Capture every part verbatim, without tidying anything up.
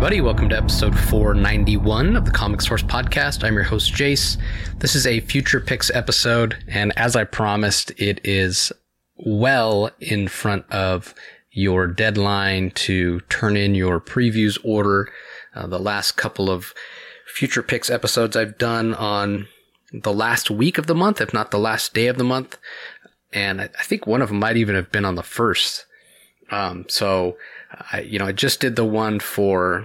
everybody. Welcome to episode four ninety-one of the Comic Source Podcast. I'm your host, Jace. This is a Future Picks episode, and as I promised, it is well in front of your deadline to turn in your previews order. Uh, the last couple of Future Picks episodes I've done on the last week of the month, if not the last day of the month, and I, I think one of them might even have been on the first. Um, so, I, you know, I just did the one for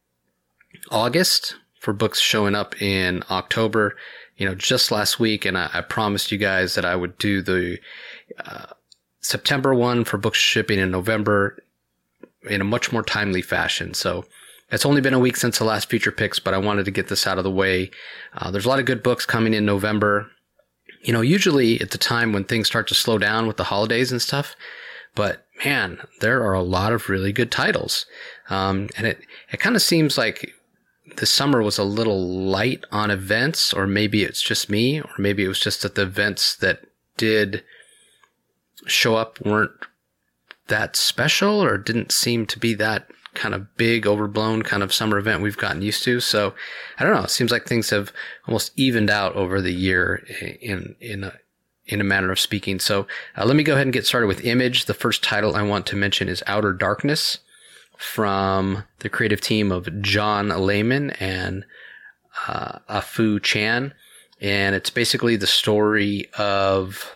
August for books showing up in October, you know, just last week. And I, I promised you guys that I would do the, uh, September one for books shipping in November in a much more timely fashion. So it's only been a week since the last Future Picks, but I wanted to get this out of the way. Uh, there's a lot of good books coming in November. You know, usually at the time when things start to slow down with the holidays and stuff, but man, there are a lot of really good titles. Um, and it, it kind of seems like the summer was a little light on events, or maybe it's just me, or maybe it was just that the events that did show up weren't that special, or didn't seem to be that kind of big, overblown kind of summer event we've gotten used to. So I don't know. It seems like things have almost evened out over the year in, in a, in a manner of speaking. So uh, let me go ahead and get started with Image. The first title I want to mention is Outer Darkness from the creative team of John Layman and uh, Afu Chan. And it's basically the story of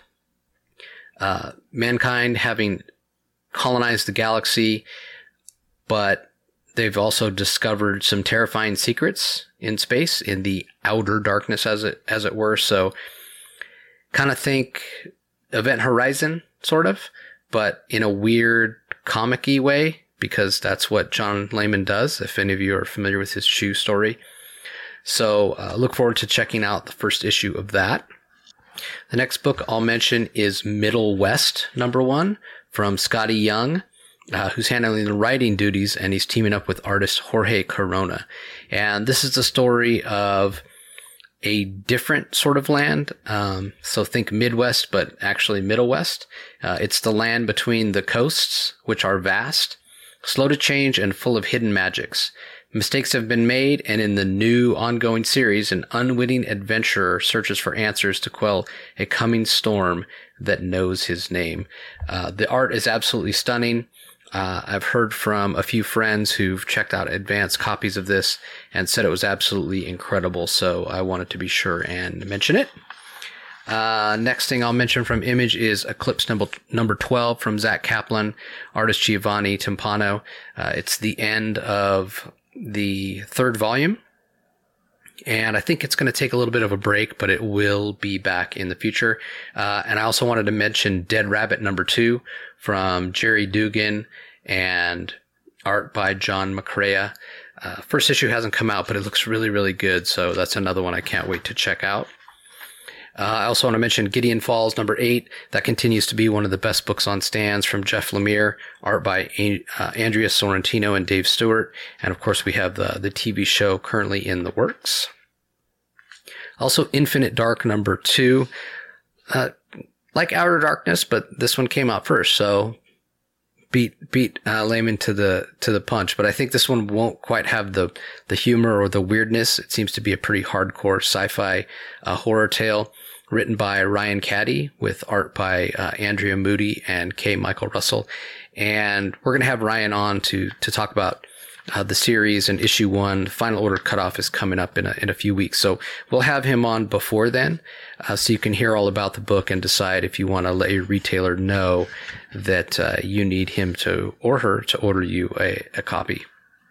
uh, mankind having colonized the galaxy, but they've also discovered some terrifying secrets in space, in the outer darkness, as it as it were. So kind of think Event Horizon, sort of, but in a weird comic-y way, because that's what John Layman does, if any of you are familiar with his Chew story. So uh, look forward to checking out the first issue of that. The next book I'll mention is Middle West, number one, from Scotty Young, uh, who's handling the writing duties, and he's teaming up with artist Jorge Corona. And this is the story of a different sort of land. Um, so think Midwest, but actually Middle West. Uh, it's the land between the coasts, which are vast, slow to change, and full of hidden magics. Mistakes have been made, and in the new ongoing series, an unwitting adventurer searches for answers to quell a coming storm that knows his name. Uh, the art is absolutely stunning. Uh, I've heard from a few friends who've checked out advanced copies of this and said it was absolutely incredible, so I wanted to be sure and mention it. Uh, next thing I'll mention from Image is Eclipse number, number twelve from Zach Kaplan, artist Giovanni Timpano. Uh, it's the end of the third volume, and I think it's going to take a little bit of a break, but it will be back in the future. Uh, and I also wanted to mention Dead Rabbit number two from Jerry Dugan and art by John McCrea. Uh, first issue hasn't come out, but it looks really, really good. So that's another one I can't wait to check out. Uh, I also want to mention Gideon Falls number eight. That continues to be one of the best books on stands from Jeff Lemire, art by a- uh, Andrea Sorrentino and Dave Stewart. And of course, we have the, the T V show currently in the works. Also, Infinite Dark number two. Uh, like Outer Darkness, but this one came out first, so beat beat uh, Layman to the to the punch. But I think this one won't quite have the the humor or the weirdness. It seems to be a pretty hardcore sci-fi uh, horror tale written by Ryan Caddy with art by uh, Andrea Moody and K. Michael Russell. And we're gonna have Ryan on to to talk about Uh, the series and issue one. Final order cutoff is coming up in a, in a few weeks. So we'll have him on before then, uh, so you can hear all about the book and decide if you want to let your retailer know that uh, you need him to, or her to order you a, a copy.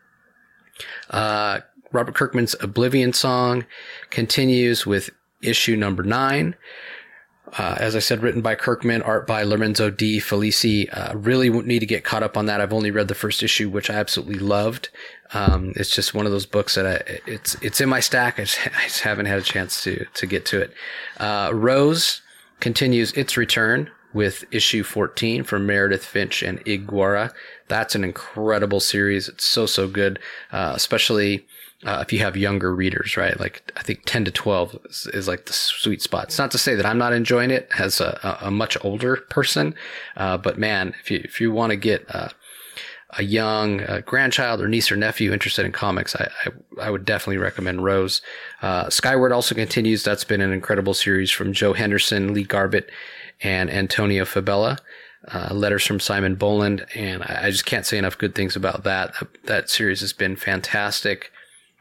Uh, Robert Kirkman's Oblivion Song continues with issue number nine. Uh, as I said, written by Kirkman, art by Lorenzo Di Felici. Uh, really need to get caught up on that. I've only read the first issue, which I absolutely loved. Um, it's just one of those books that I, it's, it's in my stack. I just, I just haven't had a chance to, to get to it. Uh, Rose continues its return with issue fourteen from Meredith Finch and Iguara. That's an incredible series. It's so, so good. Uh, especially, Uh, if you have younger readers, right? Like, I think ten to twelve is, is like the sweet spot. It's not to say that I'm not enjoying it as a, a, a much older person. Uh, but man, if you, if you want to get, uh, a young uh, grandchild or niece or nephew interested in comics, I, I, I would definitely recommend Rose. Uh, Skyward also continues. That's been an incredible series from Joe Henderson, Lee Garbett, and Antonio Fabella. Uh, letters from Simon Boland, and I, I just can't say enough good things about that. That series has been fantastic.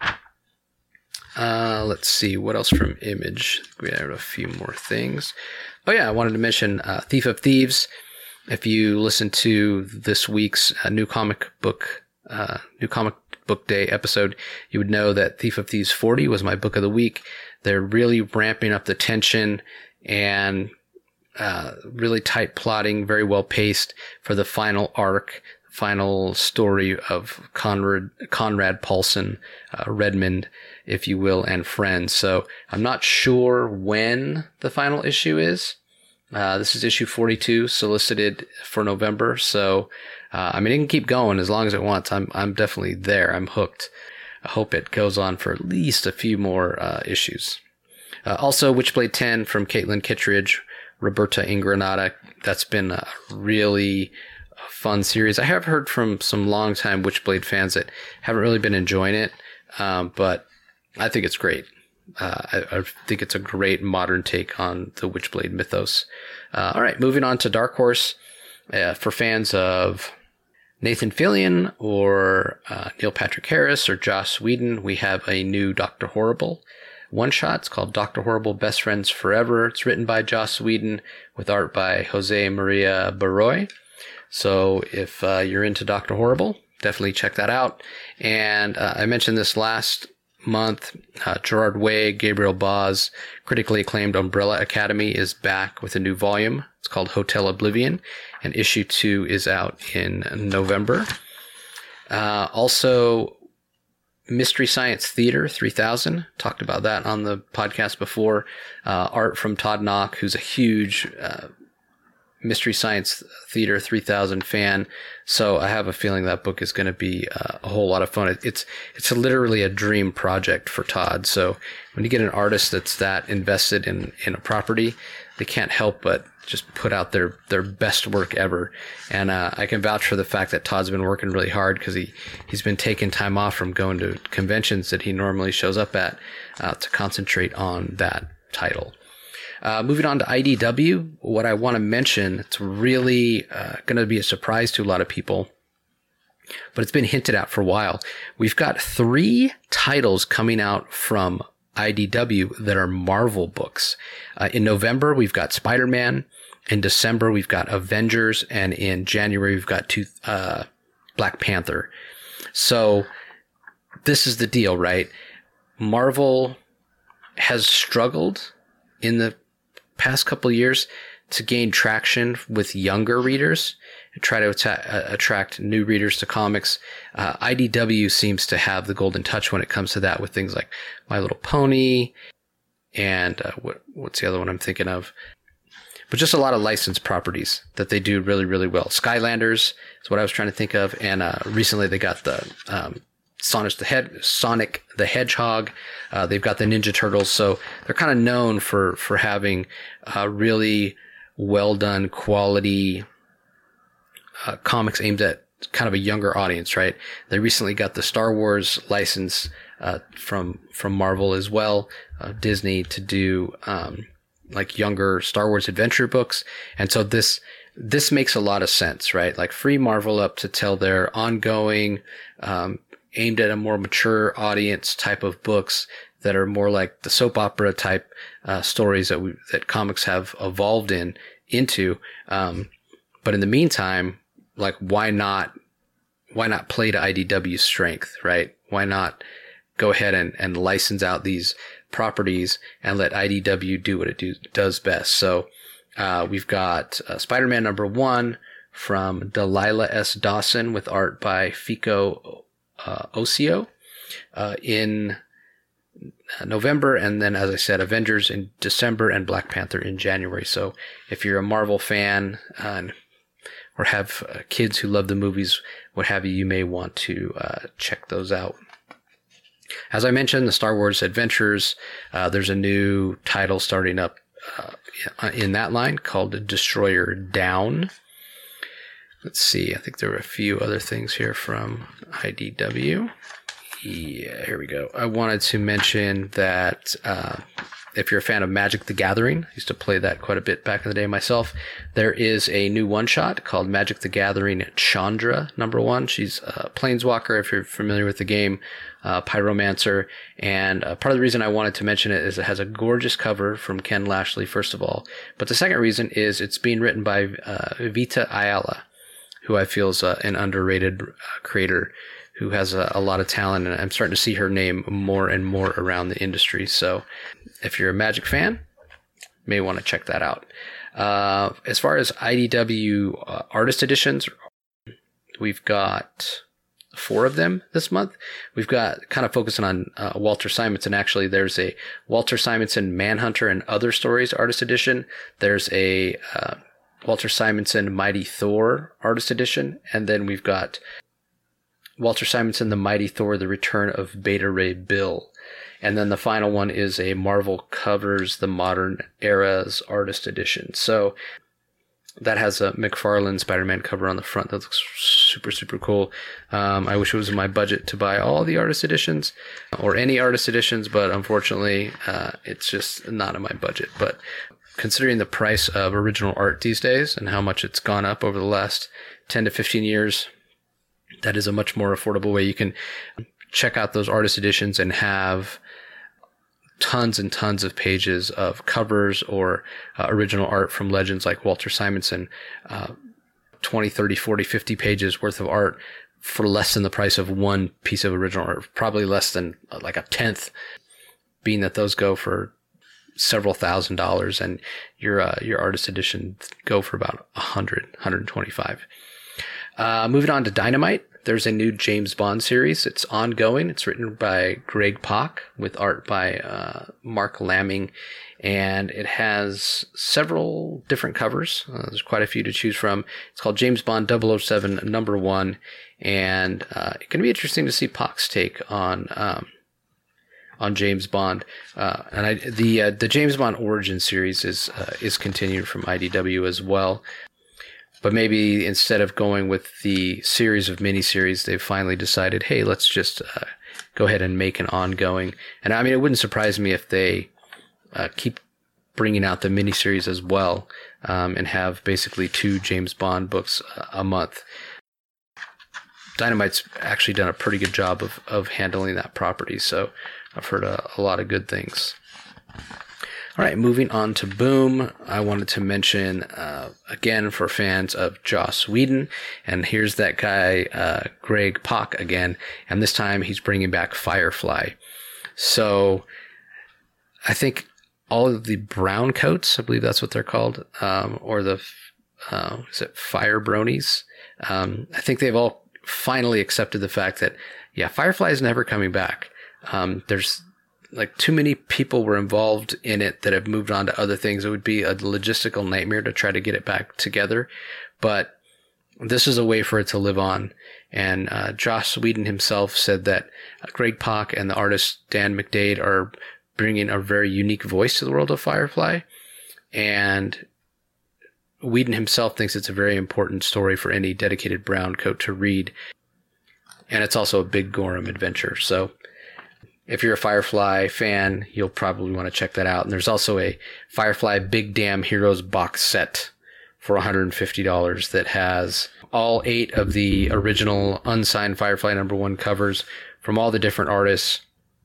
Uh, let's see, what else from Image? We have a few more things. Oh yeah, I wanted to mention uh, Thief of Thieves. If you listen to this week's uh, new comic book, uh, new comic book day episode, you would know that Thief of Thieves forty was my book of the week. They're really ramping up the tension and uh, really tight plotting, very well paced for the final arc, final story of Conrad, Conrad Paulson, uh, Redmond, if you will, and friends. So I'm not sure when the final issue is. Uh, this is issue forty-two, solicited for November. So, uh, I mean, it can keep going as long as it wants. I'm, I'm definitely there. I'm hooked. I hope it goes on for at least a few more, uh, issues. Uh, also, Witchblade ten from Caitlin Kittredge, Roberta Ingranata. That's been a really fun series. I have heard from some longtime Witchblade fans that haven't really been enjoying it, um, but I think it's great. Uh, I, I think it's a great modern take on the Witchblade mythos. Uh, all right, moving on to Dark Horse. Uh, for fans of Nathan Fillion or uh, Neil Patrick Harris or Joss Whedon, we have a new Doctor Horrible one-shot. It's called Doctor Horrible Best Friends Forever. It's written by Joss Whedon with art by Jose Maria Barroy. So if uh, you're into Doctor Horrible, definitely check that out. And uh, I mentioned this last month, uh, Gerard Way, Gabriel Baz, critically acclaimed Umbrella Academy is back with a new volume. It's called Hotel Oblivion, and issue two is out in November. Uh, also, Mystery Science Theater three thousand, talked about that on the podcast before. Uh, art from Todd Knock, who's a huge uh, Mystery Science Theater three thousand fan. So I have a feeling that book is going to be uh, a whole lot of fun. It, it's it's a literally a dream project for Todd. So when you get an artist that's that invested in, in a property, they can't help but just put out their, their best work ever. And uh, I can vouch for the fact that Todd's been working really hard because he, he's been taking time off from going to conventions that he normally shows up at uh, to concentrate on that title. Uh, moving on to I D W, what I want to mention, it's really uh, going to be a surprise to a lot of people, but it's been hinted at for a while. We've got three titles coming out from I D W that are Marvel books. Uh, in November, we've got Spider-Man. In December, we've got Avengers. And in January, we've got two, uh, Black Panther. So this is the deal, right? Marvel has struggled in the past couple of years to gain traction with younger readers and try to atta- attract new readers to comics. Uh, I D W seems to have the golden touch when it comes to that with things like My Little Pony and uh, what, what's the other one I'm thinking of? But just a lot of licensed properties that they do really, really well. Skylanders is what I was trying to think of. And uh, recently they got the um, Sonic the Head, Sonic the Hedgehog. Uh, they've got the Ninja Turtles. So they're kind of known for, for having uh, really well done quality uh, comics aimed at kind of a younger audience, right? They recently got the Star Wars license uh, from from Marvel as well, uh, Disney, to do um, like younger Star Wars adventure books. And so this this makes a lot of sense, right? Like free Marvel up to tell their ongoing um aimed at a more mature audience type of books that are more like the soap opera type uh, stories that we, that comics have evolved in into. Um, but in the meantime, like why not why not play to I D W's strength, right? Why not go ahead and, and license out these properties and let I D W do what it do, does best? So uh, we've got uh, Spider-Man number one from Delilah S. Dawson with art by Fico Uh, Ocio uh, in November, and then, as I said, Avengers in December and Black Panther in January. So if you're a Marvel fan uh, or have uh, kids who love the movies, what have you, you may want to uh, check those out. As I mentioned, the Star Wars Adventures, uh, there's a new title starting up uh, in that line called Destroyer Down. let's see. I think there were a few other things here from I D W. Yeah, here we go. I wanted to mention that uh, if you're a fan of Magic the Gathering, I used to play that quite a bit back in the day myself, there is a new one-shot called Magic the Gathering Chandra, number one. She's a Planeswalker, if you're familiar with the game, uh, Pyromancer. And uh, part of the reason I wanted to mention it is it has a gorgeous cover from Ken Lashley, first of all. But the second reason is it's being written by uh, Vita Ayala, who I feel is uh, an underrated uh, creator who has a, a lot of talent, and I'm starting to see her name more and more around the industry. So if you're a Magic fan, you may want to check that out. Uh, as far as I D W uh, artist editions, we've got four of them this month. We've got kind of focusing on uh, Walter Simonson. Actually, there's a Walter Simonson Manhunter and Other Stories artist edition. There's a uh, Walter Simonson Mighty Thor artist edition. And then we've got Walter Simonson, The Mighty Thor, The Return of Beta Ray Bill. And then the final one is a Marvel Covers the Modern Eras Artist Edition. So that has a McFarlane Spider-Man cover on the front that looks super, super cool. Um, I wish it was in my budget to buy all the artist editions or any artist editions, but unfortunately, uh, it's just not in my budget. But considering the price of original art these days and how much it's gone up over the last ten to fifteen years, that is a much more affordable way. You can check out those artist editions and have tons and tons of pages of covers or uh, original art from legends like Walter Simonson, uh, twenty, thirty, forty, fifty pages worth of art for less than the price of one piece of original art, probably less than uh, like a tenth, being that those go for several thousand dollars and your uh, your artist edition go for about a hundred, one hundred twenty-five. Uh, moving on to Dynamite, there's a new James Bond series. It's ongoing. It's written by Greg Pak with art by uh, Mark Lamming, and it has several different covers. Uh, there's quite a few to choose from. It's called James Bond double oh seven number one, and uh, it's going to be interesting to see Pak's take on um, on James Bond. Uh, and I, the uh, the James Bond Origin series is uh, is continued from I D W as well. But maybe instead of going with the series of miniseries, they've finally decided, hey, let's just uh, go ahead and make an ongoing. And I mean, it wouldn't surprise me if they uh, keep bringing out the miniseries as well, um, and have basically two James Bond books a month. Dynamite's actually done a pretty good job of, of handling that property, so I've heard a, a lot of good things. All right, moving on to Boom, I wanted to mention, uh, again, for fans of Joss Whedon, and here's that guy, uh, Greg Pak again, and this time he's bringing back Firefly. So I think all of the brown coats, I believe that's what they're called, um, or the, uh, is it Fire Bronies? Um, I think they've all finally accepted the fact that, yeah, Firefly is never coming back. Um, there's like too many people were involved in it that have moved on to other things. It would be a logistical nightmare to try to get it back together. But this is a way for it to live on. And uh, Joss Whedon himself said that uh, Greg Pak and the artist Dan McDade are bringing a very unique voice to the world of Firefly. And Whedon himself thinks it's a very important story for any dedicated brown coat to read. And it's also a big Gorham adventure. So if you're a Firefly fan, you'll probably want to check that out. And there's also a Firefly Big Damn Heroes box set for one hundred fifty dollars that has all eight of the original unsigned Firefly number one covers from all the different artists,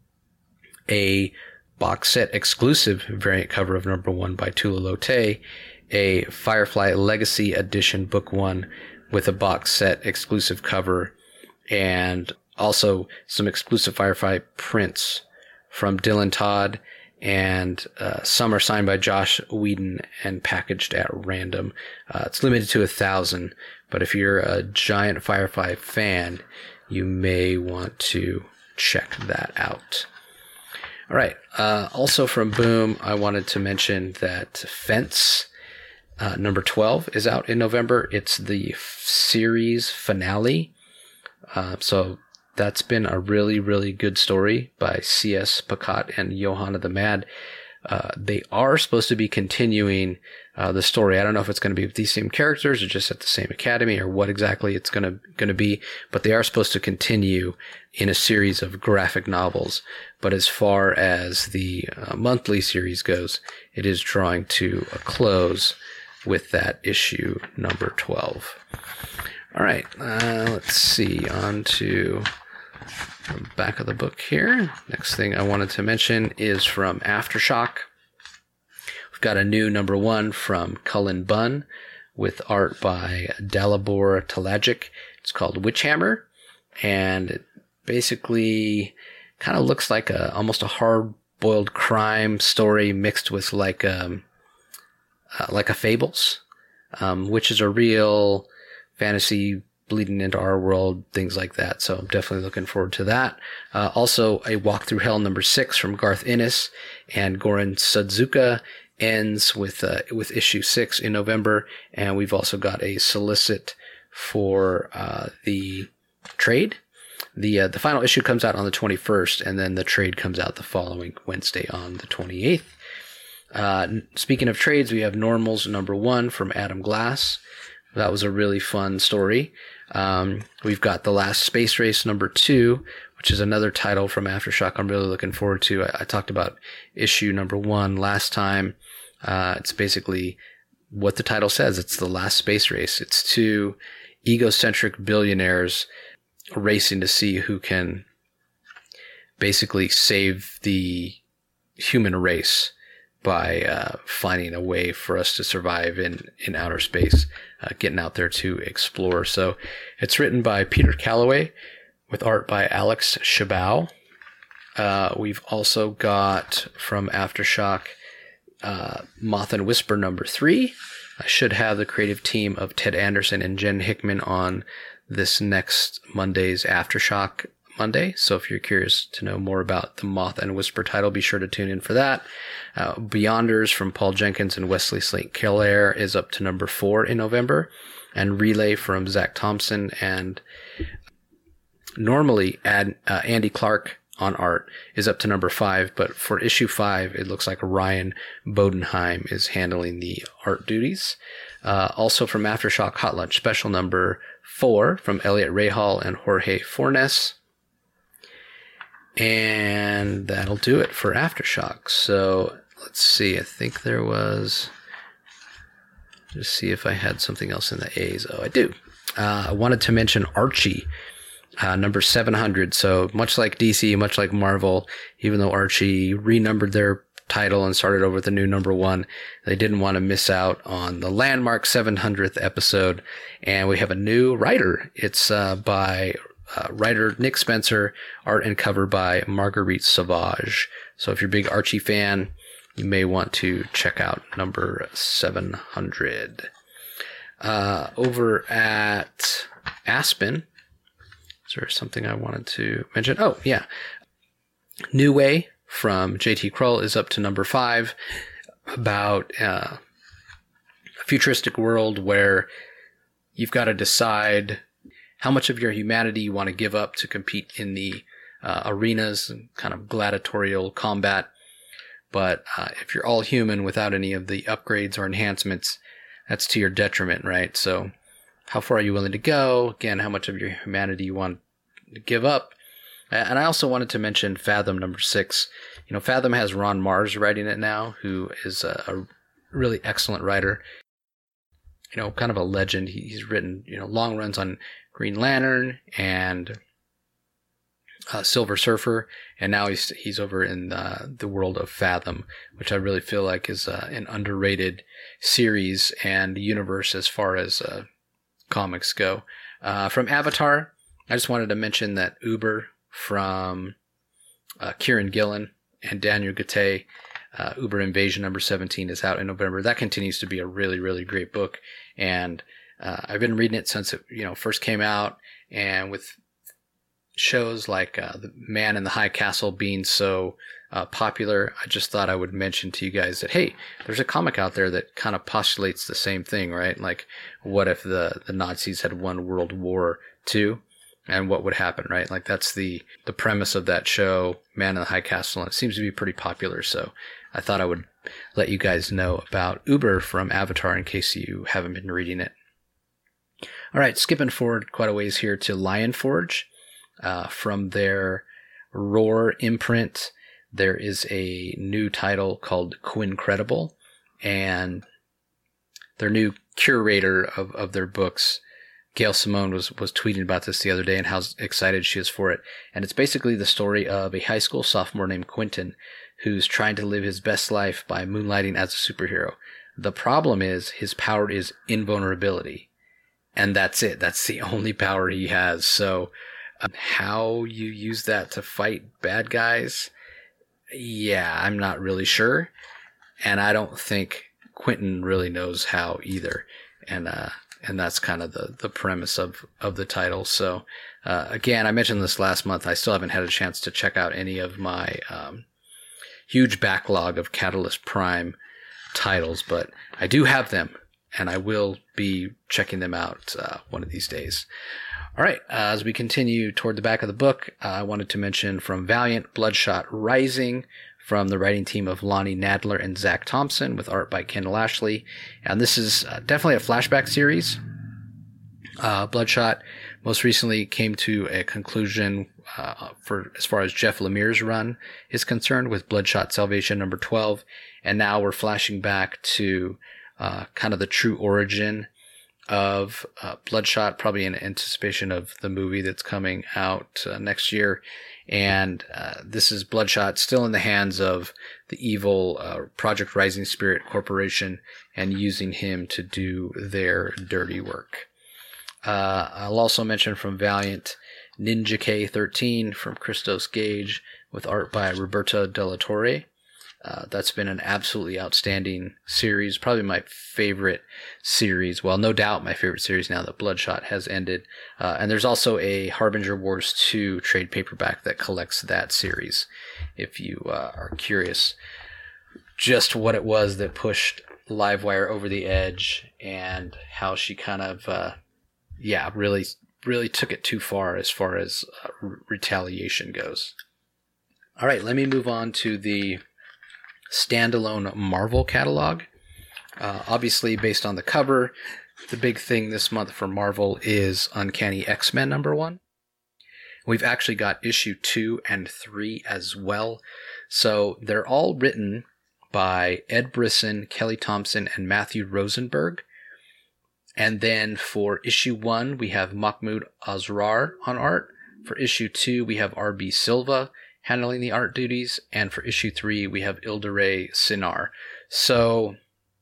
a box set exclusive variant cover of number one by Tula Lotay, a Firefly Legacy Edition book one with a box set exclusive cover, and also some exclusive Firefly prints from Dylan Todd, and uh, some are signed by Joss Whedon and packaged at random. Uh, it's limited to a thousand, but if you're a giant Firefly fan, you may want to check that out. All right. Uh, also from Boom, I wanted to mention that Fence uh, number twelve is out in November. It's the f- series finale. Uh, so that's been a really, really good story by C S Pacat and Johanna the Mad. uh, they are supposed to be continuing uh, the story. I don't know if it's going to be with these same characters or just at the same academy or what exactly it's going to going to be, but they are supposed to continue in a series of graphic novels. But as far as the uh, monthly series goes, it is drawing to a close with that issue number twelve. All right, uh, let's see, on to the back of the book here. Next thing I wanted to mention is from Aftershock. We've got a new number one from Cullen Bunn with art by Dalibor Talajic. It's called Witchhammer, and it basically kind of looks like a almost a hard-boiled crime story mixed with like um uh, like a Fables. Um, witches are real, fantasy bleeding into our world, things like that. So I'm definitely looking forward to that. Uh, also, a Walk Through Hell number six from Garth Ennis and Goran Sudzuka ends with uh, with issue six in November, and we've also got a solicit for uh, the trade. The uh, the final issue comes out on the twenty-first, and then the trade comes out the following Wednesday on the twenty-eighth. Uh, speaking of trades, we have Normals number one from Adam Glass. That was a really fun story. Um, we've got The Last Space Race number two, which is another title from Aftershock I'm really looking forward to. I, I talked about issue number one last time. Uh, it's basically what the title says. It's the last space race. It's two egocentric billionaires racing to see who can basically save the human race by uh, finding a way for us to survive in, in outer space, uh, getting out there to explore. So it's written by Peter Calloway with art by Alex Shabao. Uh, we've also got from Aftershock uh, Moth and Whisper number three. I should have the creative team of Ted Anderson and Jen Hickman on this next Monday's Aftershock Monday. So if you're curious to know more about the Moth and Whisper title, be sure to tune in for that. Uh, Beyonders from Paul Jenkins and Wesley Saint Clair is up to number four in November. And Relay from Zach Thompson and normally Ad, uh, Andy Clark on art is up to number five. But for issue five, it looks like Ryan Bodenheim is handling the art duties. Uh, also from Aftershock Hot Lunch Special number four from Elliot Rahal and Jorge Fornes. And that'll do it for Aftershock. So let's see. I think there was... Just see if I had something else in the A's. Oh, I do. Uh, I wanted to mention Archie, uh, number seven hundred. So much like D C, much like Marvel, even though Archie renumbered their title and started over with a new number one, they didn't want to miss out on the landmark seven hundredth episode. And we have a new writer. It's uh, by... Uh, writer Nick Spencer, art and cover by Marguerite Sauvage. So if you're a big Archie fan, you may want to check out number seven hundred. Uh, over at Aspen, is there something I wanted to mention? Oh, yeah. New Way from J T Krull is up to number five, about uh, a futuristic world where you've got to decide how much of your humanity you want to give up to compete in the uh, arenas and kind of gladiatorial combat. But uh, if you're all human without any of the upgrades or enhancements, that's to your detriment, right? So how far are you willing to go? Again, how much of your humanity you want to give up? And I also wanted to mention Fathom number six. You know, Fathom has Ron Mars writing it now, who is a, a really excellent writer. You know, kind of a legend. He's written, you know, long runs on Green Lantern and uh, Silver Surfer, and now he's he's over in the, the world of Fathom, which I really feel like is uh, an underrated series and universe as far as uh, comics go. Uh, from Avatar, I just wanted to mention that Uber from uh, Kieran Gillen and Daniel Gattei, uh, Uber Invasion number seventeen is out in November. That continues to be a really, really great book, and Uh, I've been reading it since it, you know, first came out, and with shows like uh, The Man in the High Castle being so uh, popular, I just thought I would mention to you guys that, hey, there's a comic out there that kind of postulates the same thing, right? Like, what if the, the Nazis had won World War Two, and what would happen, right? Like, that's the, the premise of that show, Man in the High Castle, and it seems to be pretty popular, so I thought I would let you guys know about Uber from Avatar in case you haven't been reading it. All right, skipping forward quite a ways here to Lion Forge. Uh, from their Roar imprint, there is a new title called Quincredible, and their new curator of, of their books, Gail Simone, was, was tweeting about this the other day and how excited she is for it. And it's basically the story of a high school sophomore named Quentin who's trying to live his best life by moonlighting as a superhero. The problem is his power is invulnerability. And that's it. That's the only power he has. So um, how you use that to fight bad guys, yeah, I'm not really sure. And I don't think Quentin really knows how either. And uh, and that's kind of the, the premise of, of the title. So uh, again, I mentioned this last month. I still haven't had a chance to check out any of my um, huge backlog of Catalyst Prime titles, but I do have them. And I will be checking them out uh, one of these days. All right, uh, as we continue toward the back of the book, uh, I wanted to mention from Valiant, Bloodshot Rising, from the writing team of Lonnie Nadler and Zach Thompson, with art by Kendall Ashley. And this is uh, definitely a flashback series. Uh, Bloodshot most recently came to a conclusion uh, for as far as Jeff Lemire's run is concerned with Bloodshot Salvation number twelve. And now we're flashing back to Uh, kind of the true origin of uh, Bloodshot, probably in anticipation of the movie that's coming out uh, next year. And uh, this is Bloodshot still in the hands of the evil uh, Project Rising Spirit Corporation and using him to do their dirty work. Uh, I'll also mention from Valiant, Ninja K thirteen from Christos Gage with art by Roberto Della Torre. Uh, that's been an absolutely outstanding series, probably my favorite series. Well, no doubt my favorite series now that Bloodshot has ended. Uh, and there's also a Harbinger Wars two trade paperback that collects that series, if you uh, are curious just what it was that pushed Livewire over the edge and how she kind of, uh, yeah, really, really took it too far as far as uh, re- retaliation goes. All right, let me move on to the standalone Marvel catalog. Uh, obviously, based on the cover, the big thing this month for Marvel is Uncanny X-Men number one. We've actually got issue two and three as well. So they're all written by Ed Brisson, Kelly Thompson, and Matthew Rosenberg. And then for issue one, we have Mahmoud Asrar on art. For issue two, we have R B Silva handling the art duties, and for issue three, we have Ildare Sinar. So,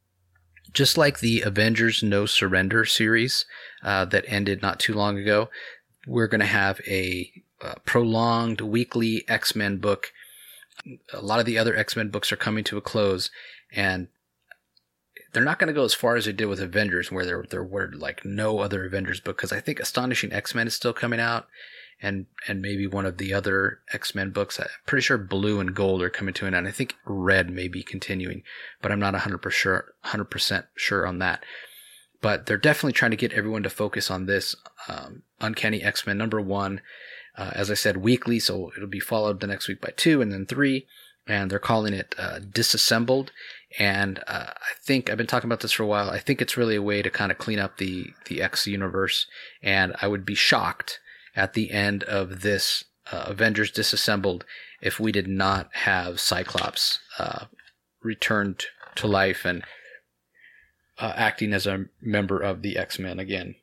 just like the Avengers No Surrender series uh, that ended not too long ago, we're going to have a uh, prolonged weekly X-Men book. A lot of the other X-Men books are coming to a close, and they're not going to go as far as they did with Avengers, where there, there were like no other Avengers book, because I think Astonishing X-Men is still coming out, and and maybe one of the other X-Men books. I'm pretty sure Blue and Gold are coming to an end. I think Red may be continuing, but I'm not one hundred percent sure, one hundred percent sure on that. But they're definitely trying to get everyone to focus on this um, Uncanny X-Men number one. Uh, as I said, weekly, so it'll be followed the next week by two and then three. And they're calling it uh, Disassembled. And uh, I think, I've been talking about this for a while, I think it's really a way to kind of clean up the, the X universe. And I would be shocked at the end of this uh, Avengers Disassembled if we did not have Cyclops uh, returned to life and uh, acting as a member of the X-Men again.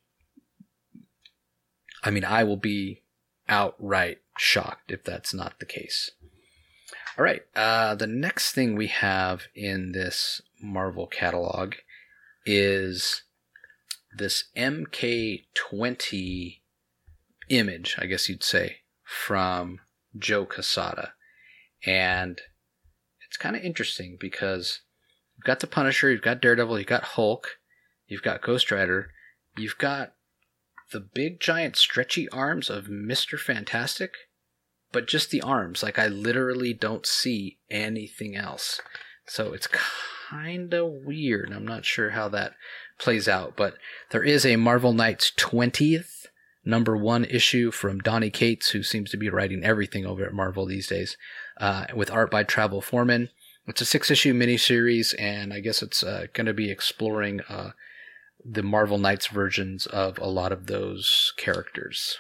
I mean, I will be outright shocked if that's not the case. All right, uh, the next thing we have in this Marvel catalog is this M K twenty image, I guess you'd say, from Joe Quesada. And it's kind of interesting because you've got the Punisher, you've got Daredevil, you've got Hulk, you've got Ghost Rider, you've got the big giant stretchy arms of Mister Fantastic, but just the arms. Like, I literally don't see anything else. So it's kind of weird. I'm not sure how that plays out, but there is a Marvel Knights twentieth number one issue from Donny Cates, who seems to be writing everything over at Marvel these days, uh, with art by Travel Foreman. It's a six-issue miniseries, and I guess it's uh, going to be exploring uh, the Marvel Knights versions of a lot of those characters.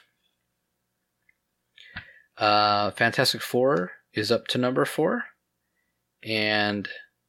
Uh, Fantastic Four is up to number four, and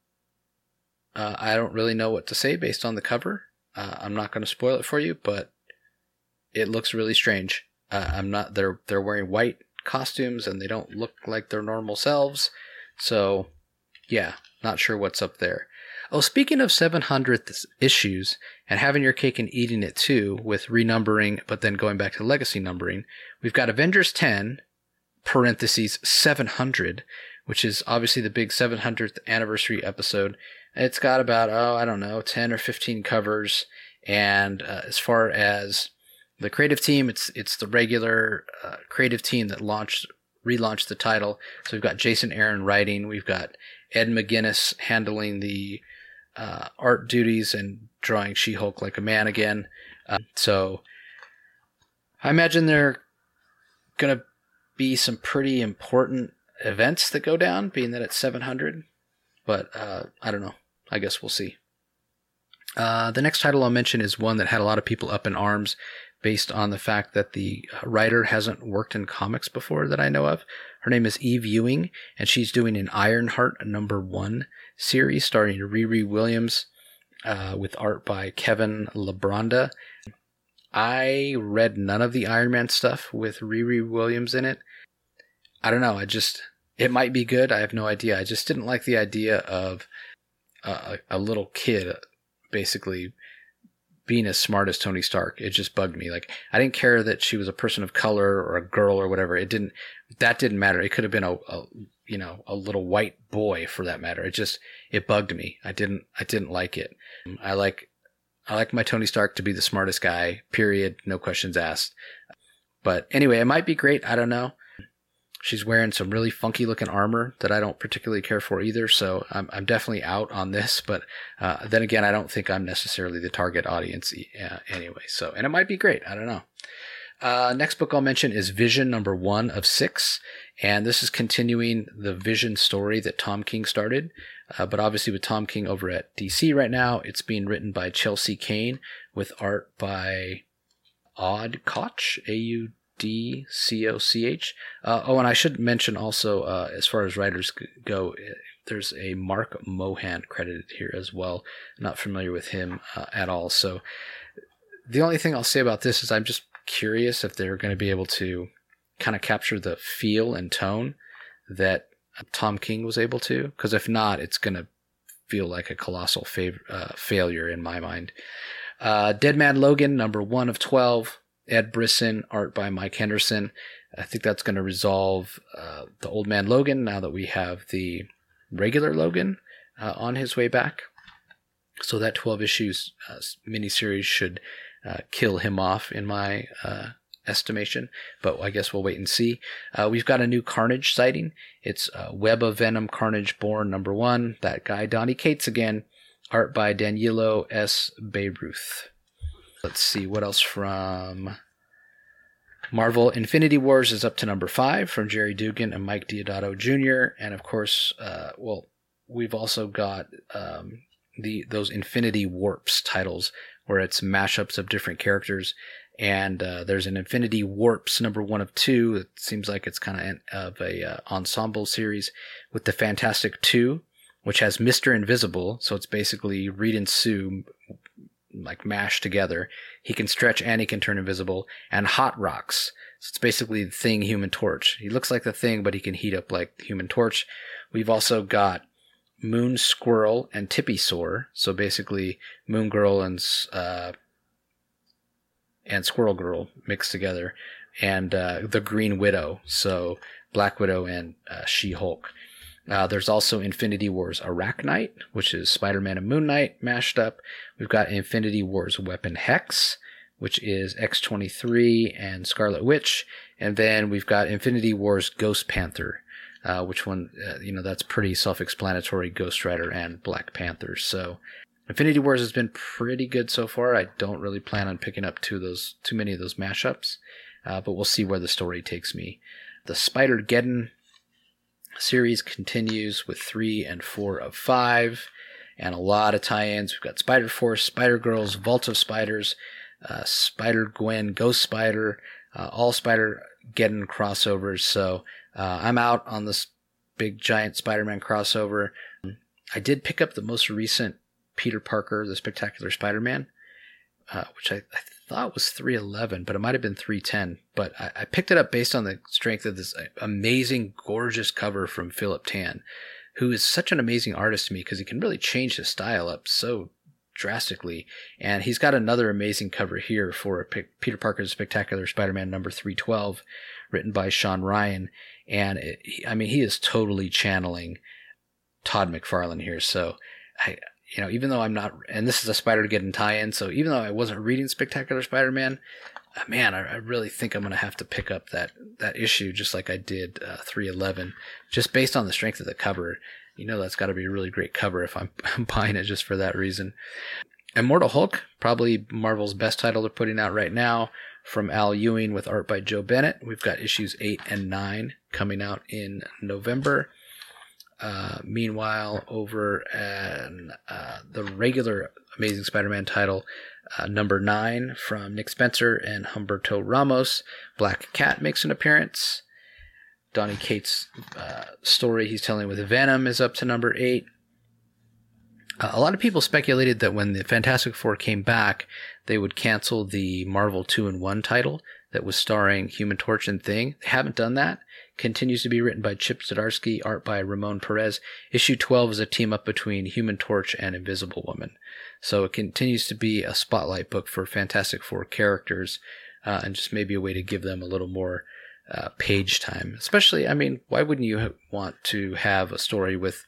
uh, I don't really know what to say based on the cover. Uh, I'm not going to spoil it for you, but it looks really strange. Uh, I'm not. They're they're wearing white costumes, and they don't look like their normal selves. So, yeah, not sure what's up there. Oh, speaking of seven hundredth issues and having your cake and eating it too, with renumbering, but then going back to legacy numbering, we've got Avengers ten, parentheses seven hundred, which is obviously the big seven hundredth anniversary episode. It's got about, oh, I don't know, ten or fifteen covers. And uh, as far as the creative team, it's it's the regular uh, creative team that launched relaunched the title. So we've got Jason Aaron writing. We've got Ed McGuinness handling the uh, art duties and drawing She-Hulk like a man again. Uh, so I imagine there are going to be some pretty important events that go down, being that it's seven hundred. But uh, I don't know. I guess we'll see. Uh, the next title I'll mention is one that had a lot of people up in arms based on the fact that the writer hasn't worked in comics before that I know of. Her name is Eve Ewing, and she's doing an Ironheart number one series starring Riri Williams uh, with art by Kevin Labronda. I read none of the Iron Man stuff with Riri Williams in it. I don't know. I just, it might be good. I have no idea. I just didn't like the idea of a, a little kid basically being as smart as Tony Stark. It just bugged me. Like, I didn't care that she was a person of color or a girl or whatever. It didn't, that didn't matter. It could have been a, a, you know, a little white boy for that matter. It just, it bugged me. I didn't, I didn't like it. I like, I like my Tony Stark to be the smartest guy, period. No questions asked. But anyway, it might be great. I don't know. She's wearing some really funky looking armor that I don't particularly care for either. So I'm, I'm definitely out on this, but, uh, then again, I don't think I'm necessarily the target audience uh, anyway. So, and it might be great. I don't know. Uh, next book I'll mention is Vision number one of six. And this is continuing the Vision story that Tom King started. Uh, but obviously with Tom King over at D C right now, it's being written by Chelsea Kane with art by Odd Koch, A U D C O C H. Uh, oh, and I should mention also, uh, as far as writers go, there's a Mark Mohan credited here as well. I'm not familiar with him uh, at all. So the only thing I'll say about this is I'm just curious if they're going to be able to kind of capture the feel and tone that Tom King was able to. Because if not, it's going to feel like a colossal fav- uh, failure in my mind. Uh, Dead Man Logan, number one of twelve. Ed Brisson, art by Mike Henderson. I think that's going to resolve uh, the Old Man Logan now that we have the regular Logan uh, on his way back. So that twelve issues uh, miniseries should uh, kill him off in my uh, estimation. But I guess we'll wait and see. Uh, we've got a new Carnage sighting. It's uh, Web of Venom Carnage Born number one. That guy, Donny Cates again. Art by Danilo S. Beyruth. Let's see what else from Marvel. Infinity Wars is up to number five from Jerry Dugan and Mike Deodato Junior And of course, uh, well, we've also got um, the those Infinity Warps titles where it's mashups of different characters. And uh, there's an Infinity Warps number one of two. It seems like it's kind of, of a uh, ensemble series with the Fantastic Two, which has Mister Invisible. So it's basically Reed and Sue like mashed together. He can stretch and he can turn invisible. And Hot Rocks. So it's basically the Thing, Human Torch. He looks like the Thing, but he can heat up like Human Torch. We've also got Moon Squirrel and Tippy Soar. So basically Moon Girl and uh, and Squirrel Girl mixed together. And uh, the Green Widow. So Black Widow and uh, She-Hulk. Uh, there's also Infinity Wars Arachnite, which is Spider-Man and Moon Knight mashed up. We've got Infinity Wars Weapon Hex, which is X twenty-three and Scarlet Witch. And then we've got Infinity Wars Ghost Panther, uh, which one, uh, you know, that's pretty self-explanatory, Ghost Rider and Black Panther. So Infinity Wars has been pretty good so far. I don't really plan on picking up two of those, too many of those mashups, uh, but we'll see where the story takes me. The Spider-Geddon series continues with three and four of five, and a lot of tie-ins. We've got Spider-Force, Spider-Girls, Vault of Spiders, uh, Spider-Gwen, Ghost Spider, uh, all Spider-Geddon crossovers. So uh, I'm out on this big giant Spider-Man crossover. I did pick up the most recent Peter Parker, the Spectacular Spider-Man, uh, which I, I thought was three eleven, but it might have been three ten. But I, I picked it up based on the strength of this amazing, gorgeous cover from Philip Tan, who is such an amazing artist to me because he can really change his style up so drastically. And he's got another amazing cover here for P- Peter Parker's Spectacular Spider-Man number three twelve, written by Sean Ryan. And it, I mean, he is totally channeling Todd McFarlane here. So I, you know, even though I'm not, and this is a Spider-Geddon tie-in, so even though I wasn't reading Spectacular Spider-Man, uh, man, I, I really think I'm going to have to pick up that, that issue just like I did uh, three eleven, just based on the strength of the cover. You know, that's got to be a really great cover if I'm, I'm buying it just for that reason. Immortal Hulk, probably Marvel's best title they're putting out right now, from Al Ewing with art by Joe Bennett. We've got issues eight and nine coming out in November. Uh, meanwhile, over at uh, the regular Amazing Spider-Man title, uh, number nine from Nick Spencer and Humberto Ramos, Black Cat makes an appearance. Donny Cates' uh, story he's telling with Venom is up to number eight. Uh, a lot of people speculated that when the Fantastic Four came back, they would cancel the Marvel two in one title that was starring Human Torch and Thing. They haven't done that. Continues to be written by Chip Zdarsky, art by Ramon Perez. Issue twelve is a team-up between Human Torch and Invisible Woman. So it continues to be a spotlight book for Fantastic Four characters, uh, and just maybe a way to give them a little more uh, page time. Especially, I mean, why wouldn't you want to have a story with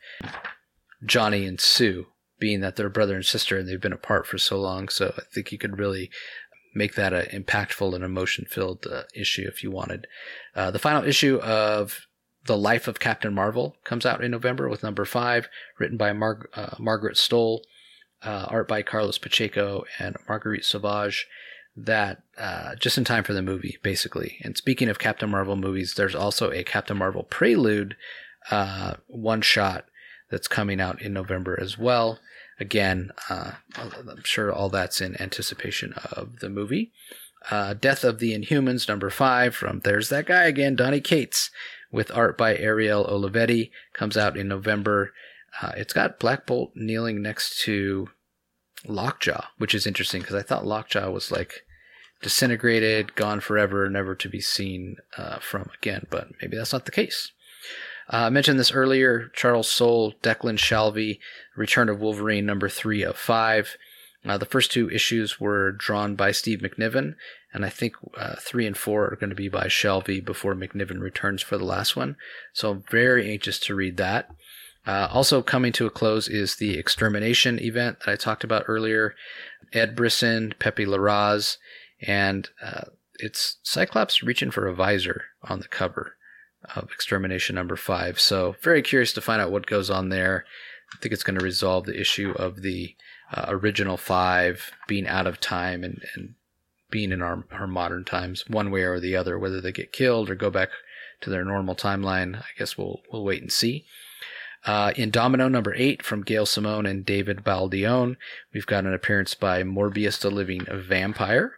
Johnny and Sue, being that they're brother and sister and they've been apart for so long? So I think you could really make that an impactful and emotion-filled uh, issue if you wanted. Uh, the final issue of The Life of Captain Marvel comes out in November with number five, written by Mar- uh, Margaret Stoll, uh, art by Carlos Pacheco and Marguerite Sauvage. That uh, just in time for the movie, basically. And speaking of Captain Marvel movies, there's also a Captain Marvel Prelude uh, one-shot that's coming out in November as well. Again, uh, I'm sure all that's in anticipation of the movie. Uh, Death of the Inhumans, number five, from There's That Guy Again, Donny Cates, with art by Ariel Olivetti, comes out in November. Uh, it's got Black Bolt kneeling next to Lockjaw, which is interesting because I thought Lockjaw was like disintegrated, gone forever, never to be seen uh, from again, but maybe that's not the case. Uh, I mentioned this earlier, Charles Soule, Declan Shalvey, Return of Wolverine, number three of five. Uh, the first two issues were drawn by Steve McNiven, and I think uh, three and four are going to be by Shalvey before McNiven returns for the last one. So I'm very anxious to read that. Uh, also coming to a close is the Extermination event that I talked about earlier. Ed Brisson, Pepe Larraz, and uh, it's Cyclops reaching for a visor on the cover of Extermination number five. So very curious to find out what goes on there. I think it's going to resolve the issue of the uh, original five being out of time and, and being in our, our modern times one way or the other, whether they get killed or go back to their normal timeline. I guess we'll we'll wait and see. Uh, in Domino number eight from Gail Simone and David Baldione, we've got an appearance by Morbius the Living Vampire.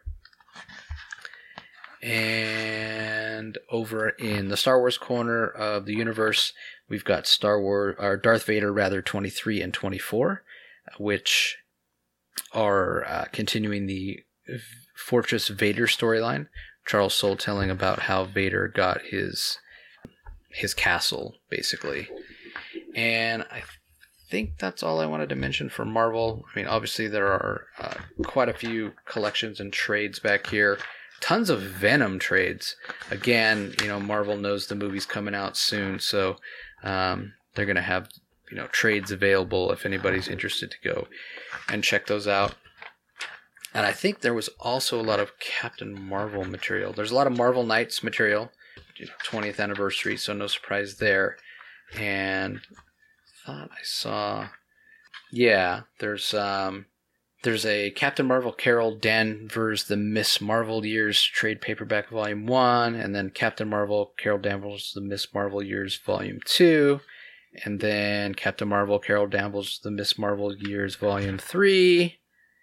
And over in the Star Wars corner of the universe, we've got Star Wars, or Darth Vader, rather, twenty-three and twenty-four, which are uh, continuing the Fortress Vader storyline. Charles Soule telling about how Vader got his his castle, basically. And I think that's all I wanted to mention for Marvel. I mean, obviously there are uh, quite a few collections and trades back here. Tons of Venom trades. Again, you know, Marvel knows the movie's coming out soon, so um, they're going to have, you know, trades available if anybody's interested to go and check those out. And I think there was also a lot of Captain Marvel material. There's a lot of Marvel Knights material, you know, twentieth anniversary, so no surprise there. And I thought I saw, yeah, there's um, There's a Captain Marvel Carol Danvers The Miss Marvel Years trade paperback volume one, and then Captain Marvel Carol Danvers The Miss Marvel Years volume two, and then Captain Marvel Carol Danvers The Miss Marvel Years volume three,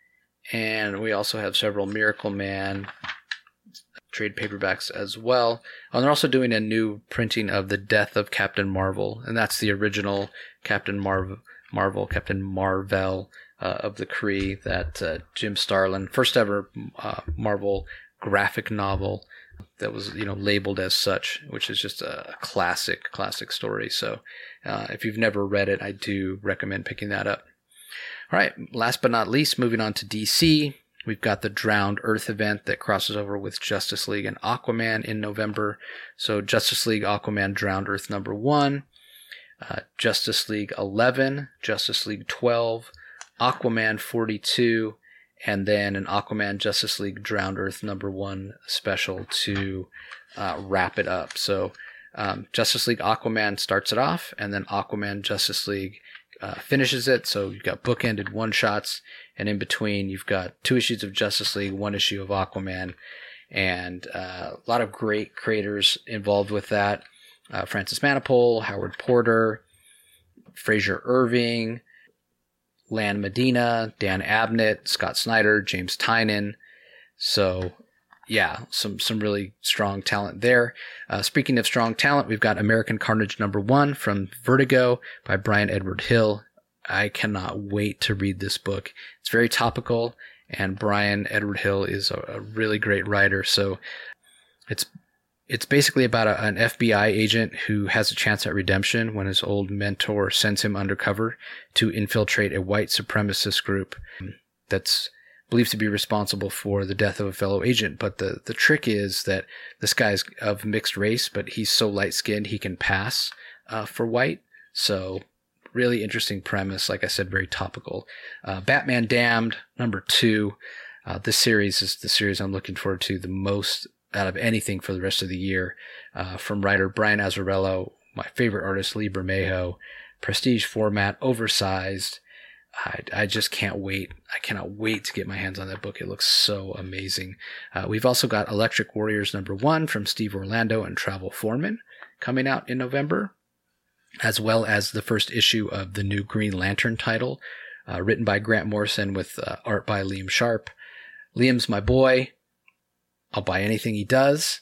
and we also have several Miracle Man trade paperbacks as well. Oh, and they're also doing a new printing of The Death of Captain Marvel, and that's the original Captain Marvel, Marvel Captain Marvel uh, of the Kree that uh, Jim Starlin, first ever uh, Marvel graphic novel that was, you know, labeled as such, which is just a classic, classic story. So uh, if you've never read it, I do recommend picking that up. All right, last but not least, moving on to D C. We've got the Drowned Earth event that crosses over with Justice League and Aquaman in November. So Justice League Aquaman Drowned Earth number one, uh, Justice League eleven, Justice League twelve, Aquaman forty-two, and then an Aquaman Justice League Drowned Earth number one special to uh, wrap it up. So um, Justice League Aquaman starts it off, and then Aquaman Justice League uh, finishes it. So you've got bookended one-shots, and in between you've got two issues of Justice League, one issue of Aquaman, and uh, a lot of great creators involved with that. Uh, Francis Manapul, Howard Porter, Fraser Irving, Lan Medina, Dan Abnett, Scott Snyder, James Tynion. So, yeah, some some really strong talent there. Uh, speaking of strong talent, we've got American Carnage number one from Vertigo by Brian Edward Hill. I cannot wait to read this book. It's very topical, and Brian Edward Hill is a, a really great writer. So it's It's basically about a, an F B I agent who has a chance at redemption when his old mentor sends him undercover to infiltrate a white supremacist group that's believed to be responsible for the death of a fellow agent. But the, the trick is that this guy's of mixed race, but he's so light-skinned he can pass uh, for white. So really interesting premise. Like I said, very topical. Uh, Batman Damned, number two. Uh, this series is the series I'm looking forward to the most out of anything for the rest of the year, uh, from writer Brian Azzarello, my favorite artist Lee Bermejo. Prestige format, oversized. I, I just can't wait. I cannot wait to get my hands on that book. It looks so amazing. Uh, we've also got Electric Warriors number one from Steve Orlando and Travel Foreman coming out in November, as well as the first issue of the new Green Lantern title, uh, written by Grant Morrison with uh, art by Liam Sharp. Liam's my boy. I'll buy anything he does.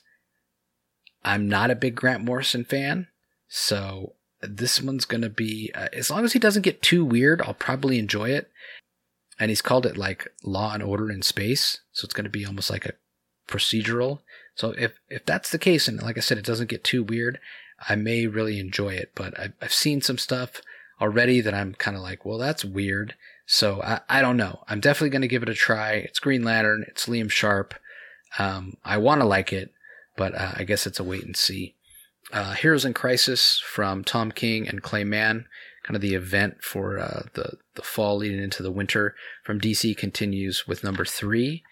I'm not a big Grant Morrison fan, so this one's going to be, uh, as long as he doesn't get too weird, I'll probably enjoy it. And he's called it like Law and Order in Space, so it's going to be almost like a procedural. So if, if that's the case, and like I said, it doesn't get too weird, I may really enjoy it. But I've, I've seen some stuff already that I'm kind of like, well, that's weird. So I, I don't know. I'm definitely going to give it a try. It's Green Lantern. It's Liam Sharp. Um, I want to like it, but uh, I guess it's a wait and see. Uh, Heroes in Crisis from Tom King and Clay Mann, kind of the event for uh, the, the fall leading into the winter from D C, continues with number three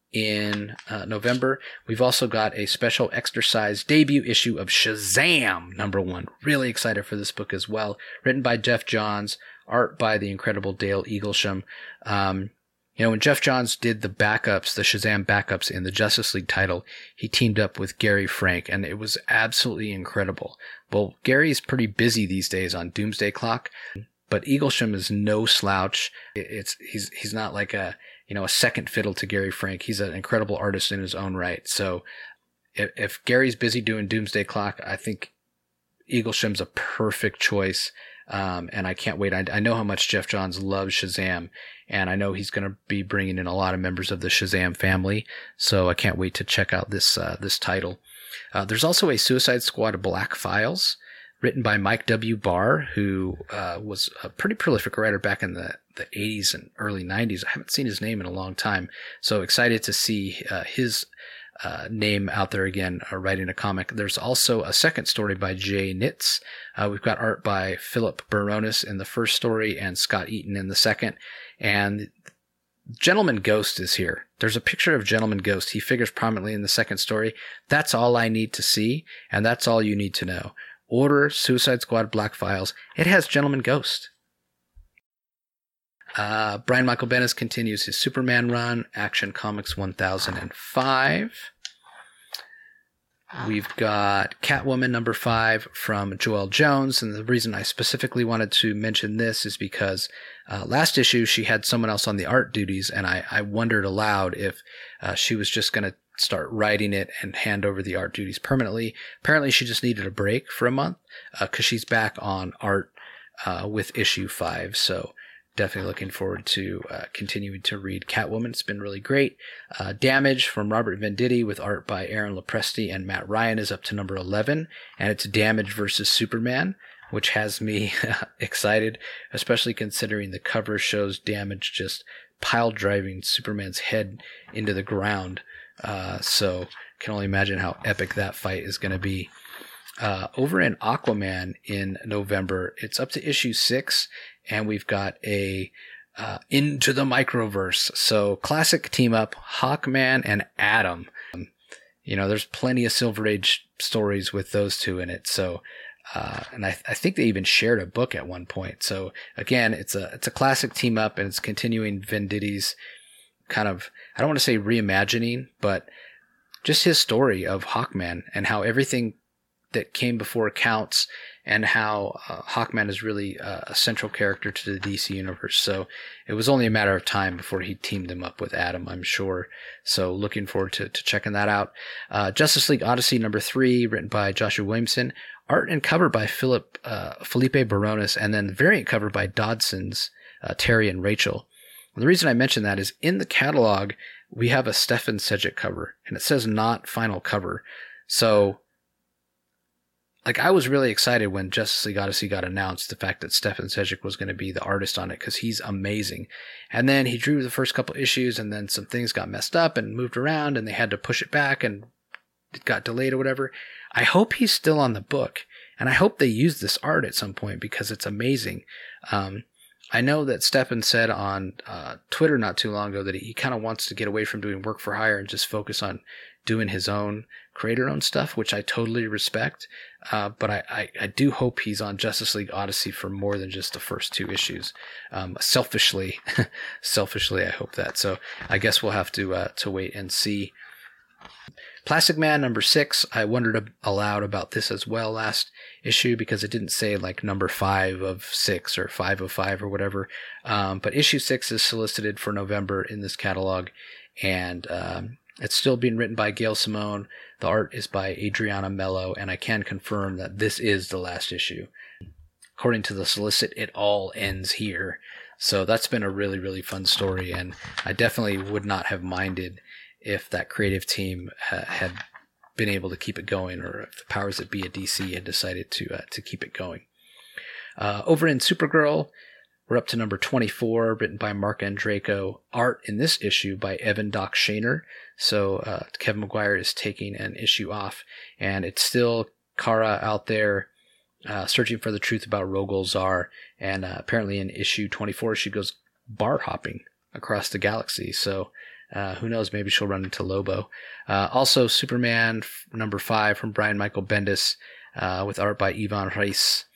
in uh, November. We've also got a special exercise debut issue of Shazam number one. Really excited for this book as well. Written by Jeff Johns, art by the incredible Dale Eaglesham. Um, You know, when Jeff Johns did the backups, the Shazam backups in the Justice League title, he teamed up with Gary Frank, and it was absolutely incredible. Well, Gary's pretty busy these days on Doomsday Clock, but Eaglesham is no slouch. It's he's he's not like a you know a second fiddle to Gary Frank. He's an incredible artist in his own right. So if, if Gary's busy doing Doomsday Clock, I think Eaglesham's a perfect choice. Um, and I can't wait. I, I know how much Jeff Johns loves Shazam, and I know he's going to be bringing in a lot of members of the Shazam family. So I can't wait to check out this, uh, this title. Uh, there's also a Suicide Squad Black Files written by Mike W. Barr, who, uh, was a pretty prolific writer back in the, the eighties and early nineties. I haven't seen his name in a long time. So excited to see, uh, his, Uh, name out there again, uh, writing a comic. There's also a second story by Jay Nitz. Uh, we've got art by Philip Baronis in the first story and Scott Eaton in the second. And Gentleman Ghost is here. There's a picture of Gentleman Ghost. He figures prominently in the second story. That's all I need to see, and that's all you need to know. Order Suicide Squad Black Files. It has Gentleman Ghost. Uh, Brian Michael Bendis continues his Superman run, Action Comics one thousand five. We've got Catwoman number five from Joelle Jones. And the reason I specifically wanted to mention this is because uh, last issue she had someone else on the art duties, and I, I wondered aloud if uh, she was just going to start writing it and hand over the art duties permanently. Apparently she just needed a break for a month because uh, she's back on art uh, with issue five. So definitely looking forward to uh, continuing to read Catwoman. It's been really great. Uh, Damage from Robert Venditti with art by Aaron Lopresti and Matt Ryan is up to number eleven, and it's Damage versus Superman, which has me excited, especially considering the cover shows Damage just pile driving Superman's head into the ground. Uh, so can only imagine how epic that fight is going to be. Uh, over in Aquaman in November, it's up to issue six, and we've got a uh, Into the Microverse. So classic team up, Hawkman and Atom. Um, you know, there's plenty of Silver Age stories with those two in it. So, uh, and I, th- I think they even shared a book at one point. So again, it's a it's a classic team up, and it's continuing Venditti's kind of, I don't want to say reimagining, but just his story of Hawkman and how everything that came before counts, and how uh, Hawkman is really uh, a central character to the D C universe. So it was only a matter of time before he teamed him up with Atom, I'm sure. So looking forward to, to checking that out. Uh, Justice League Odyssey number three, written by Joshua Williamson, art and cover by Philip uh, Felipe Barones, and then the variant cover by Dodson's uh, Terry and Rachel. And the reason I mention that is in the catalog we have a Stefan Sejic cover, and it says not final cover. So like, I was really excited when Justice League Odyssey got announced, the fact that Stefan Sejic was going to be the artist on it, because he's amazing. And then he drew the first couple issues, and then some things got messed up and moved around, and they had to push it back, and it got delayed or whatever. I hope he's still on the book, and I hope they use this art at some point, because it's amazing. Um, I know that Stefan said on uh, Twitter not too long ago that he, he kind of wants to get away from doing work for hire and just focus on doing his own, creator-owned stuff, which I totally respect. Uh, but I, I, I do hope he's on Justice League Odyssey for more than just the first two issues. Um, selfishly, selfishly, I hope that. So I guess we'll have to uh, to wait and see. Plastic Man number six. I wondered aloud about this as well last issue, because it didn't say like number five of six or five of five or whatever. Um, but issue six is solicited for November in this catalog, and um, it's still being written by Gail Simone. The art is by Adriana Mello, and I can confirm that this is the last issue. According to the solicit, it all ends here. So that's been a really, really fun story, and I definitely would not have minded if that creative team ha- had been able to keep it going, or if the powers that be at D C had decided to uh, to keep it going. Uh, over in Supergirl, we're up to number twenty-four, written by Mark Andreyko. Art in this issue by Evan Doc Shaner. So uh, Kevin Maguire is taking an issue off, and it's still Kara out there uh, searching for the truth about Rogol Zar. And uh, apparently in issue twenty-four, she goes bar hopping across the galaxy. So uh, who knows? Maybe she'll run into Lobo. Uh, also, Superman f- number five from Brian Michael Bendis uh, with art by Ivan Reis.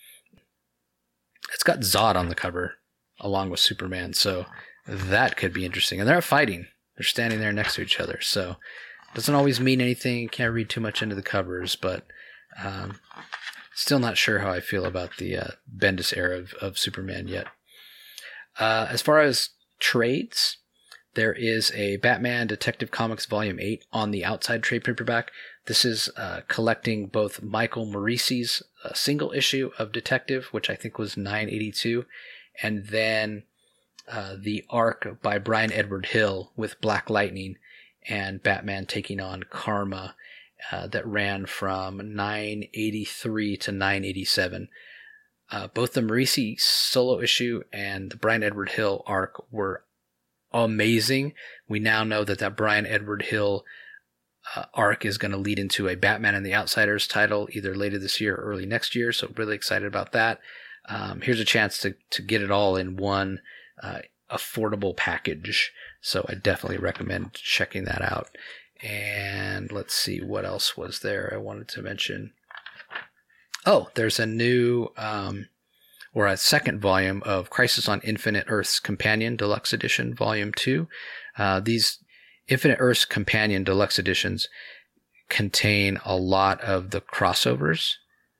It's got Zod on the cover along with Superman, so that could be interesting. And they're fighting. They're standing there next to each other, so it doesn't always mean anything. Can't read too much into the covers, but um, still not sure how I feel about the uh, Bendis era of, of Superman yet. Uh, as far as trades, there is a Batman Detective Comics Volume eight on the outside trade paperback. This is uh, collecting both Michael Morisi's uh, single issue of Detective, which I think was nine eighty-two, and then uh, the arc by Brian Edward Hill with Black Lightning and Batman taking on Karma uh, that ran from nine eighty-three to nine eighty-seven. Uh, both the Morisi solo issue and the Brian Edward Hill arc were amazing. We now know that that Brian Edward Hill uh, arc is going to lead into a Batman and the Outsiders title either later this year or early next year, so really excited about that. Um, here's a chance to, to get it all in one uh, affordable package, so I definitely recommend checking that out. And let's see, what else was there I wanted to mention. Oh, there's a new um, or a second volume of Crisis on Infinite Earths Companion Deluxe Edition, Volume two. Uh, these Infinite Earths Companion Deluxe Editions contain a lot of the crossovers,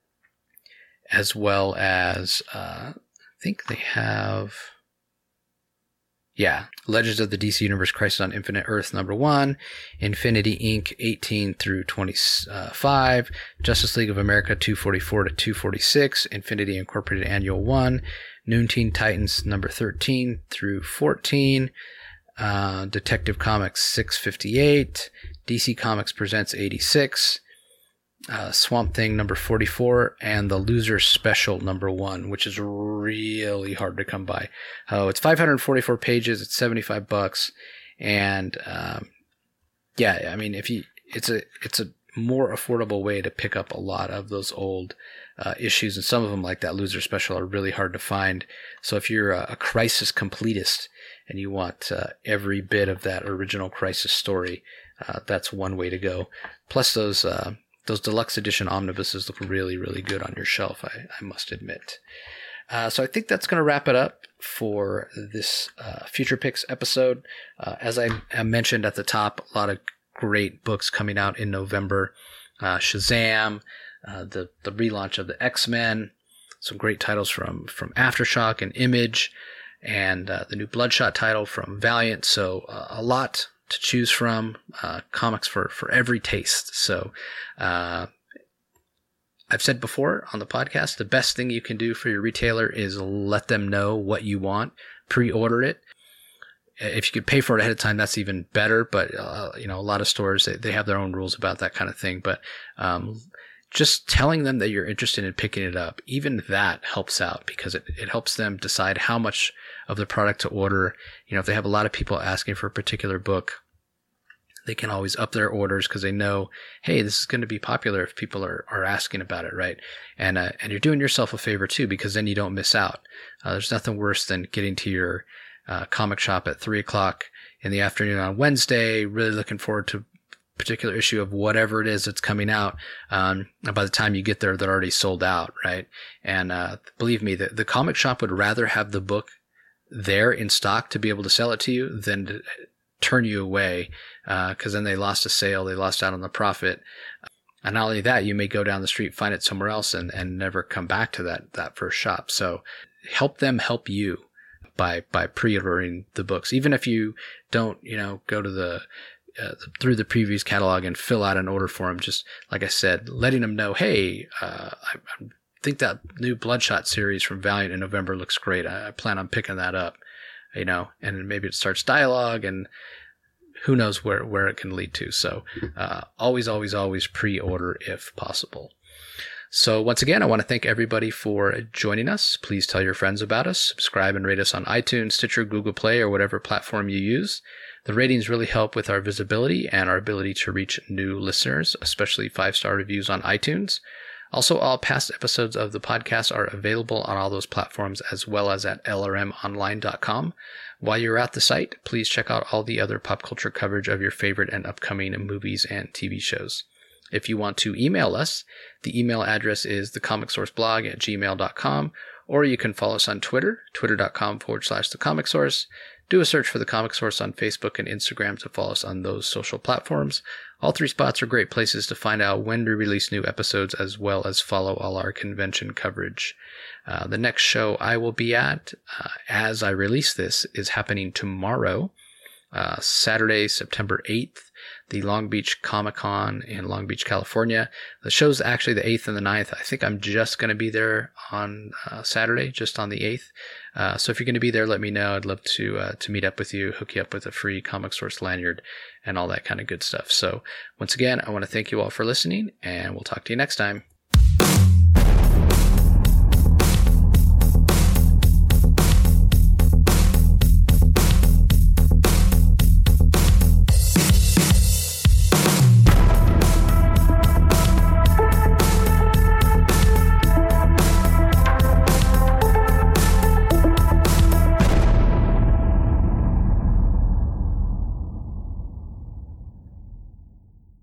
as well as, uh, I think they have... Yeah, Legends of the D C Universe Crisis on Infinite Earth number one, Infinity Incorporated eighteen through twenty-five, Justice League of America two forty-four to two forty-six, Infinity Incorporated Annual one, Noon Teen Titans number thirteen through fourteen, uh, Detective Comics six fifty-eight, D C Comics Presents eighty-six, Uh, Swamp Thing number forty-four, and the Loser Special number one, which is really hard to come by. Oh, it's five hundred forty-four pages. It's seventy-five bucks. And, um, yeah, I mean, if you, it's a, it's a more affordable way to pick up a lot of those old, uh, issues. And some of them, like that Loser Special, are really hard to find. So if you're a, a Crisis completist and you want, uh, every bit of that original Crisis story, uh, that's one way to go. Plus those, uh, Those deluxe edition omnibuses look really, really good on your shelf, I, I must admit. Uh, so I think that's going to wrap it up for this uh, Future Picks episode. Uh, as I, I mentioned at the top, a lot of great books coming out in November. Uh, Shazam, uh, the, the relaunch of the X-Men, some great titles from, from Aftershock and Image, and uh, the new Bloodshot title from Valiant. So uh, a lot to choose from, uh, comics for, for every taste. So, uh, I've said before on the podcast, the best thing you can do for your retailer is let them know what you want, pre-order it. If you could pay for it ahead of time, that's even better. But, uh, you know, a lot of stores, they, they have their own rules about that kind of thing. But, um, just telling them that you're interested in picking it up, even that helps out, because it, it helps them decide how much of the product to order. You know, if they have a lot of people asking for a particular book, they can always up their orders because they know, hey, this is going to be popular if people are, are asking about it, right? And uh, and you're doing yourself a favor too, because then you don't miss out. Uh, there's nothing worse than getting to your uh, comic shop at three o'clock in the afternoon on Wednesday, really looking forward to particular issue of whatever it is that's coming out. Um, and by the time you get there, they're already sold out, right? And uh, believe me, the, the comic shop would rather have the book there in stock to be able to sell it to you than to turn you away, because uh, then they lost a sale, they lost out on the profit. And not only that, you may go down the street, find it somewhere else, and, and never come back to that, that first shop. So help them help you by, by pre-ordering the books. Even if you don't, you know, go to the, Uh, through the previews catalog and fill out an order form. Just like I said, letting them know, hey, uh, I, I think that new Bloodshot series from Valiant in November looks great. I, I plan on picking that up, you know, and maybe it starts dialogue, and who knows where, where it can lead to. So uh, always, always, always pre-order if possible. So once again, I want to thank everybody for joining us. Please tell your friends about us. Subscribe and rate us on iTunes, Stitcher, Google Play, or whatever platform you use. The ratings really help with our visibility and our ability to reach new listeners, especially five-star reviews on iTunes. Also, all past episodes of the podcast are available on all those platforms, as well as at L R M online dot com. While you're at the site, please check out all the other pop culture coverage of your favorite and upcoming movies and T V shows. If you want to email us, the email address is thecomicsourceblog at gmail dot com, or you can follow us on Twitter, twitter.com forward slash thecomicsource. Do a search for The Comic Source on Facebook and Instagram to follow us on those social platforms. All three spots are great places to find out when we release new episodes, as well as follow all our convention coverage. Uh, the next show I will be at, uh, as I release this, is happening tomorrow, uh, Saturday, September eighth. The Long Beach Comic Con in Long Beach, California. The show's actually the eighth and the ninth. I think I'm just going to be there on uh, Saturday, just on the eighth. Uh, so if you're going to be there, let me know. I'd love to uh, to meet up with you, hook you up with a free Comic Source lanyard, and all that kind of good stuff. So once again, I want to thank you all for listening, and we'll talk to you next time.